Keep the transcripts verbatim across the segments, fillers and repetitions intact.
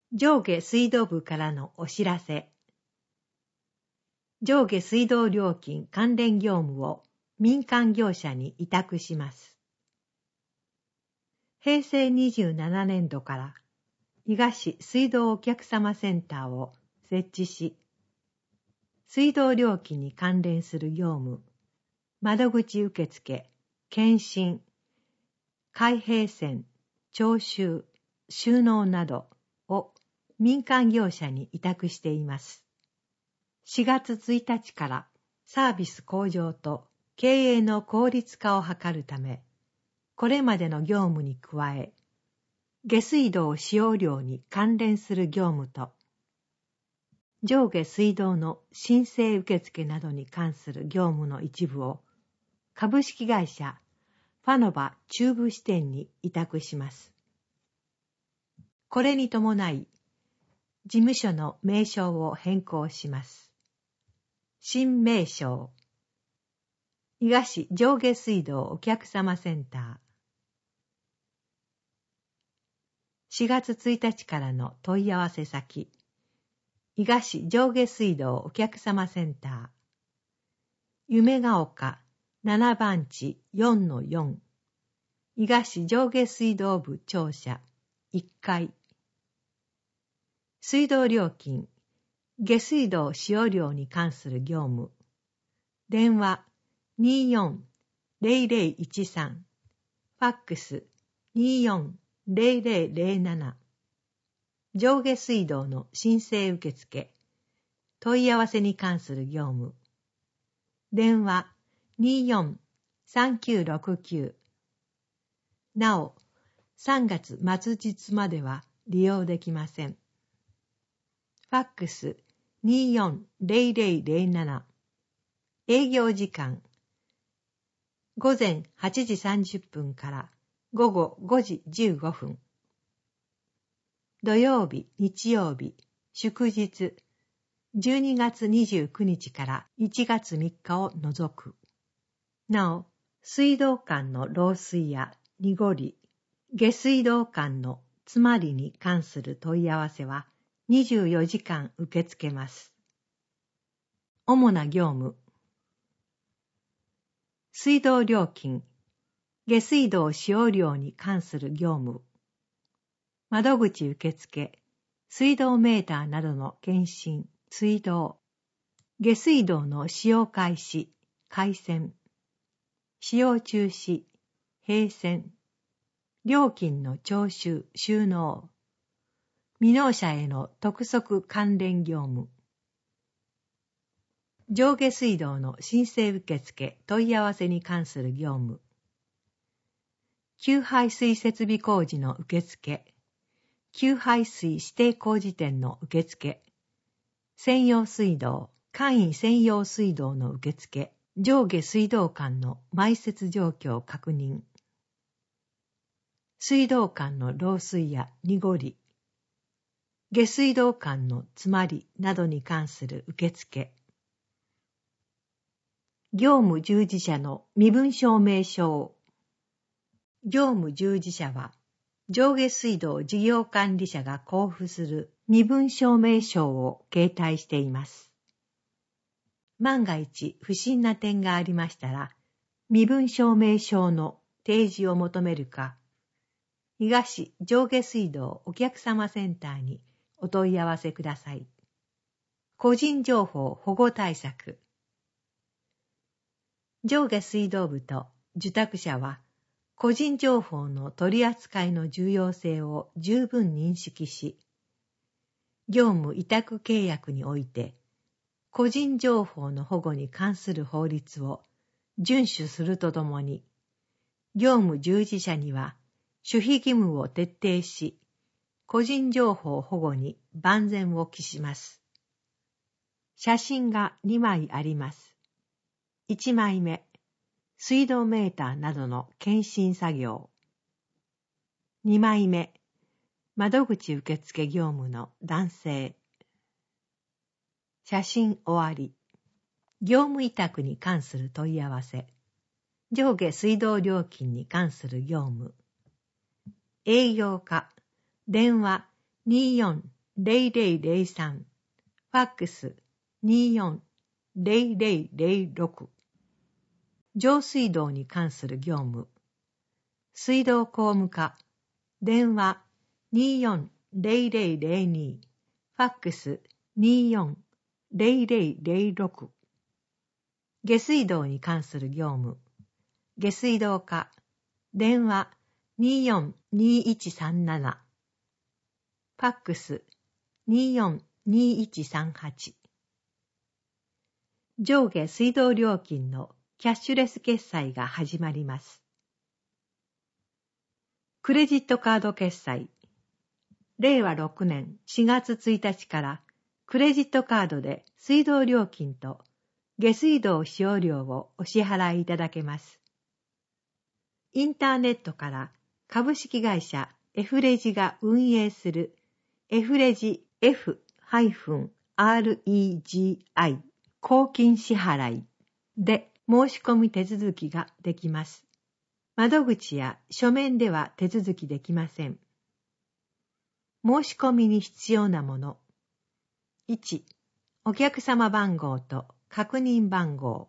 上下水道部からのお知らせ。上下水道料金関連業務を民間業者に委託します。へいせいにじゅうななねんどから伊賀市水道お客様センターを設置し、水道料金に関連する業務、窓口受付、検針、開閉栓、徴収、収納などを民間業者に委託しています。しがつついたちからサービス向上と経営の効率化を図るため、これまでの業務に加え、下水道使用量に関連する業務と、上下水道の申請受付などに関する業務の一部を株式会社ファノバ中部支店に委託します。これに伴い、事務所の名称を変更します。新名称、伊賀市上下水道お客様センター。しがつついたちからの問い合わせ先、伊賀市上下水道お客様センター、夢が丘ななばんち よんのよん、伊賀市上下水道部庁舎いっかい。水道料金、下水道使用量に関する業務。電話 にーよんゼロゼロいちさん、ファックス にーよんゼロゼロゼロなな。上下水道の申請受付、問い合わせに関する業務。電話 にーよんさんきゅうろくきゅう。なお、さんがつ末日までは利用できません。ファックス にーよんゼロゼロゼロなな。営業時間ごぜんはちじさんじゅっぷんからごごごじじゅうごふん。土曜日、日曜日、祝日じゅうにがつにじゅうくにちからいちがつみっかを除く。なお、水道管の漏水や濁り、下水道管の詰まりに関する問い合わせはにじゅうよじかん受け付けます。主な業務。水道料金、下水道使用量に関する業務。窓口受付、水道メーターなどの検針、水道。下水道の使用開始、開栓。使用中止、閉栓。料金の徴収、収納。未納者への督促関連業務。上下水道の申請受付問い合わせに関する業務。給排水設備工事の受付。給排水指定工事店の受付。専用水道、簡易専用水道の受付。上下水道管の埋設状況確認。水道管の漏水や濁り、下水道管の詰まりなどに関する受付。業務従事者の身分証明書。業務従事者は、上下水道事業管理者が交付する身分証明書を携帯しています。万が一不審な点がありましたら、身分証明書の提示を求めるか、伊賀市上下水道お客様センターにお問い合わせください。個人情報保護対策。上下水道部と受託者は、個人情報の取り扱いの重要性を十分認識し、業務委託契約において、個人情報の保護に関する法律を遵守するとともに、業務従事者には守秘義務を徹底し、個人情報保護に万全を期します。写真がにまいあります。いちまいめ、水道メーターなどの検針作業。にまいめ、窓口受付業務の男性。写真終わり。業務委託に関する問い合わせ。上下水道料金に関する業務。営業課、電話 にーよんゼロゼロゼロさん、ファックスにーよんゼロゼロゼロろく。上水道に関する業務。水道工務課、電話にーよんゼロゼロゼロに、ファックスにーよんゼロゼロゼロろく。下水道に関する業務。下水道課、電話にーよんにーいちさんなな、ファックスにーよんにーいちさんはち。上下水道料金のキャッシュレス決済が始まります。クレジットカード決済。れいわろくねんしがつついたちからクレジットカードで水道料金と下水道使用料をお支払いいただけます。インターネットから株式会社エフレジが運営するエフレジ エフアールイージーアイ 公金支払いで申し込み手続きができます。窓口や書面では手続きできません。申し込みに必要なもの。いち、お客様番号と確認番号。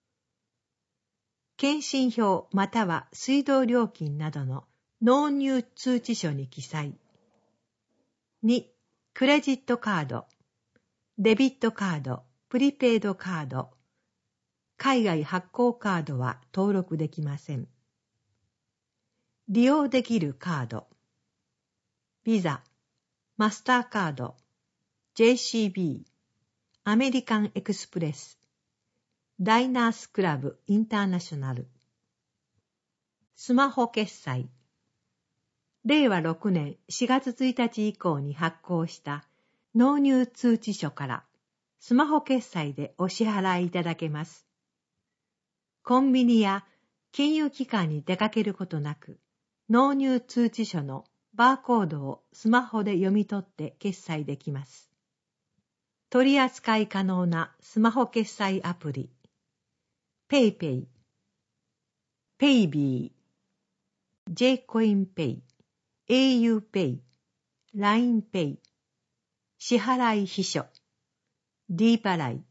検針票または水道料金などの納入通知書に記載。に、クレジットカード、デビットカード、プリペイドカード、海外発行カードは登録できません。利用できるカード、ビザ、マスターカード、ジェイシービー、アメリカンエクスプレス、ダイナースクラブインターナショナル。スマホ決済。れいわろくねんしがつついたち以降に発行した納入通知書からスマホ決済でお支払いいただけます。コンビニや金融機関に出かけることなく、納入通知書のバーコードをスマホで読み取って決済できます。取り扱い可能なスマホ決済アプリ、ペイペイ、ペイビー、J コインペイ、エーユーペイ、ラインペイ、支払い秘書、D 払い。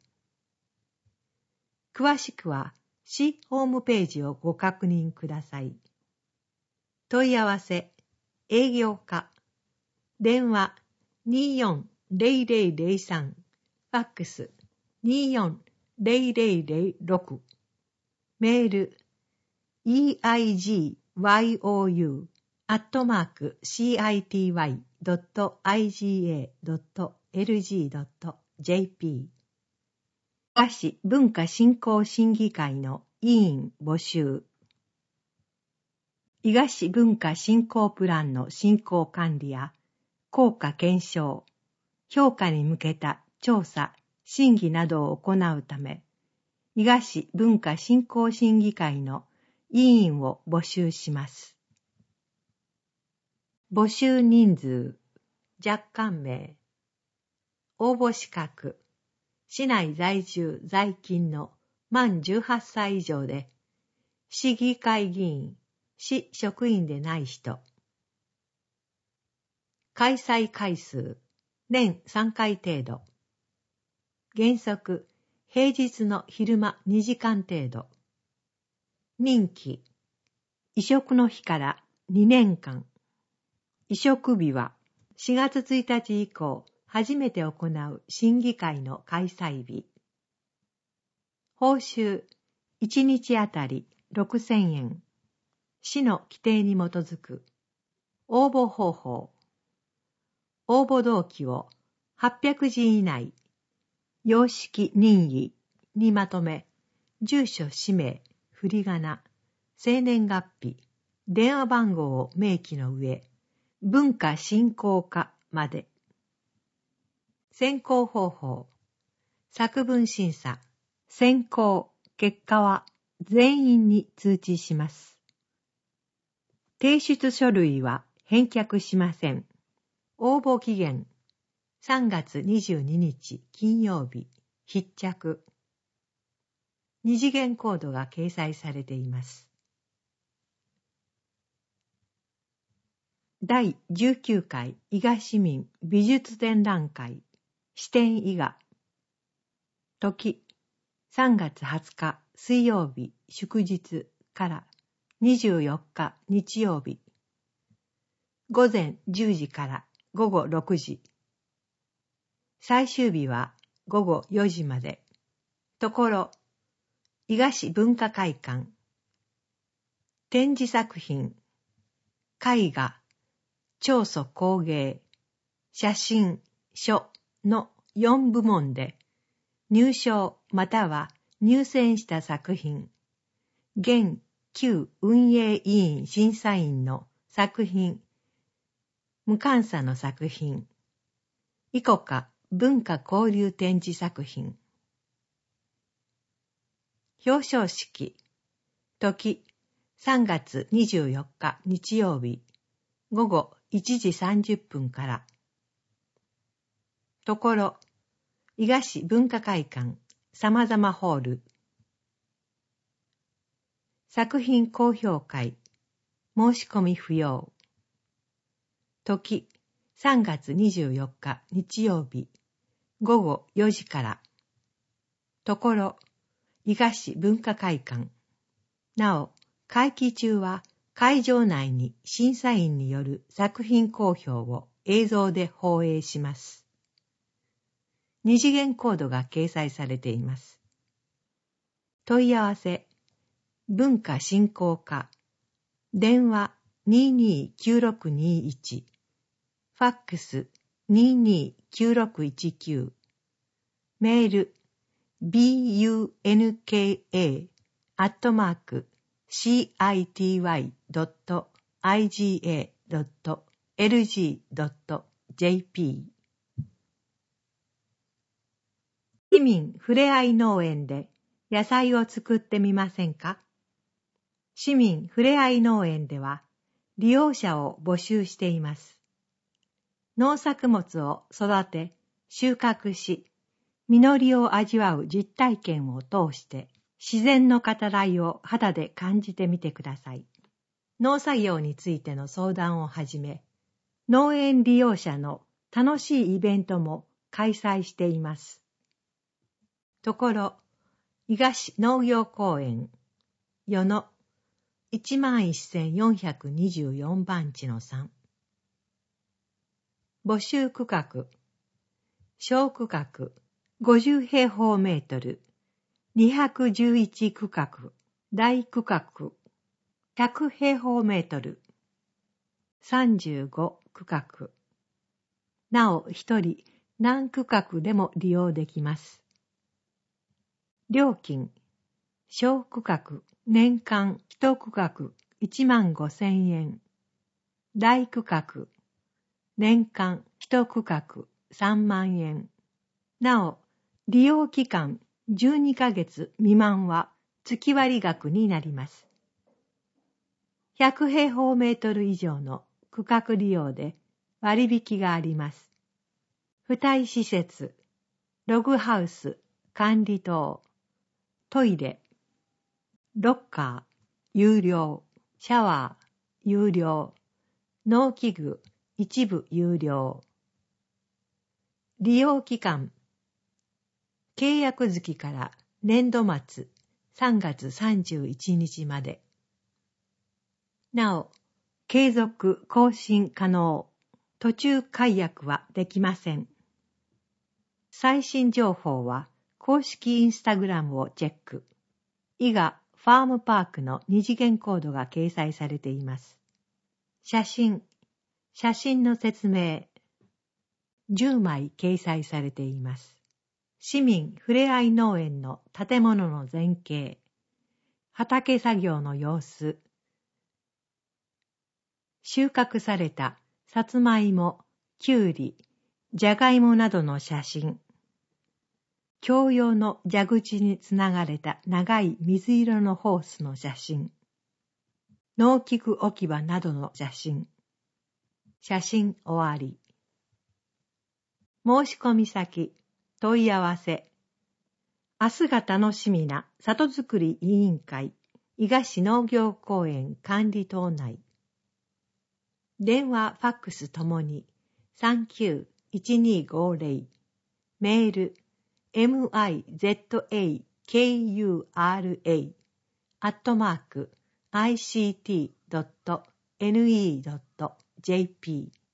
詳しくは市ホームページをご確認ください。問い合わせ、営業課、電話にーよんゼロゼロゼロさん、ファックスにーよんゼロゼロゼロろく、メール イーアイジーワイオーユー アットマーク シーアイティーワイ ドット アイジーエー ドット エルジー ドット ジェーピー。 伊賀市文化振興審議会の委員募集。伊賀市文化振興プランの振興管理や効果検証、評価に向けた調査、審議などを行うため、伊賀市文化振興審議会の委員を募集します。募集人数、若干名。応募資格、市内在住在勤の満じゅうはっさい以上で、市議会議員、市職員でない人。開催回数、年さんかい程度。原則、平日の昼間にじかん程度。任期、移植の日からにねんかん。移植日はしがつついたち以降、初めて行う審議会の開催日。報酬、いちにちあたりろくせんえん。市の規定に基づく。応募方法。応募動機をはっぴゃくじ以内、様式任意にまとめ、住所氏名、振り仮名、生年月日、電話番号を明記の上、文化振興課まで。選考方法。作文審査。選考、結果は全員に通知します。提出書類は返却しません。応募期限。さんがつにじゅうににち金曜日、必着。二次元コードが掲載されています。 だいじゅうきゅうかい伊賀市民美術展覧会支店伊賀。時さんがつはつか水曜日祝日からにじゅうよっか日曜日。午前じゅうじから午後ろくじ。最終日は午後よじまで。ところ、伊賀市文化会館。展示作品、絵画、彫塑工芸、写真、書のよんぶもんで、入賞または入選した作品、現旧運営委員審査員の作品、無鑑査の作品、以降か文化交流展示作品。表彰式、時さんがつにじゅうよっか日曜日、午後いちじさんじゅっぷんから。ところ、伊賀市文化会館さまざまホール。作品公表会、申し込み不要。時さんがつにじゅうよっか日曜日、午後よじから。ところ、伊賀市文化会館。なお、会期中は会場内に審査員による作品公表を映像で放映します。二次元コードが掲載されています。問い合わせ、文化振興課、電話にーにーきゅうろくにーいち、ファックスにーにーきゅうろくいちきゅう、メール ビーユーエヌケーエー アットマーク シーアイティーワイ ドット アイジーエー ドット エルジー ドット ジェーピー。市民ふれあい農園で野菜を作ってみませんか？市民ふれあい農園では利用者を募集しています。農作物を育て、収穫し、実りを味わう実体験を通して自然の語らいを肌で感じてみてください。農作業についての相談をはじめ、農園利用者の楽しいイベントも開催しています。ところ、伊賀市農業公園、与野いちまんせんよんひゃくにじゅうよんばんちのさん。募集区画、小区画ごじゅうへいほうメートル、にひゃくじゅういち区画、大区画ひゃくへいほうメートル、さんじゅうご区画。なお一人何区画でも利用できます。料金、小区画年間一区画いちまんごせんえん、大区画年間一区画さんまんえん。なお、利用期間じゅうにかげつ未満は月割額になります。ひゃくへいほうメートル以上の区画利用で割引があります。付帯施設、ログハウス、管理棟、トイレ、ロッカー、有料、シャワー、有料、農機具、一部有料。利用期間、契約月から年度末さんがつさんじゅういちにちまで。なお、継続更新可能、途中解約はできません。最新情報は公式インスタグラムをチェック。伊賀ファームパークの二次元コードが掲載されています。写真、写真の説明、じゅうまい掲載されています。市民ふれあい農園の建物の前景、畑作業の様子、収穫されたさつまいも、きゅうり、じゃがいもなどの写真、共用の蛇口につながれた長い水色のホースの写真、農機具置き場などの写真、写真終わり。申し込み先、問い合わせ。明日が楽しみな里づくり委員会、伊賀市農業公園管理棟内。 電話、ファックスともに さんきゅういちにーごーぜろ、メール ミザク アットマーク アイシーティードットネット ジェーピー